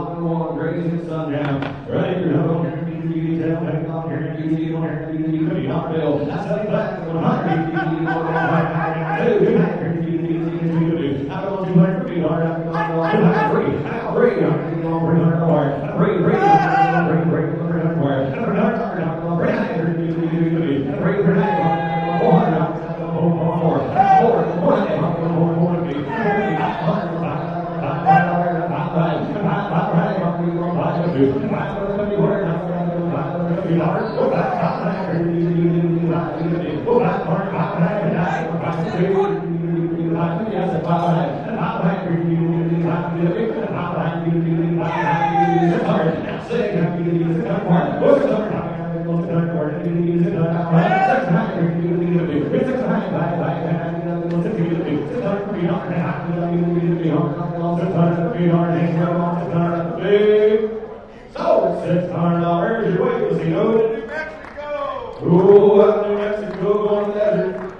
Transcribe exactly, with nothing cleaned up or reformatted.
rock and roll, crazy sundown. Right here, no, here, you you tell, hang on here, you you here, you you you not bill. That's how you back on hundred, you you you go down, right here, you you you you you. I don't do like pretty hard, I'm going to go free, free, I'm going to bring her hard, free, free, free, free, free, hard, free, hard, you you you you, free, free, hard, hard, hard, hard, So, six hundred dollars, your way was, you know, New Mexico. Oh, New Mexico, going to the desert.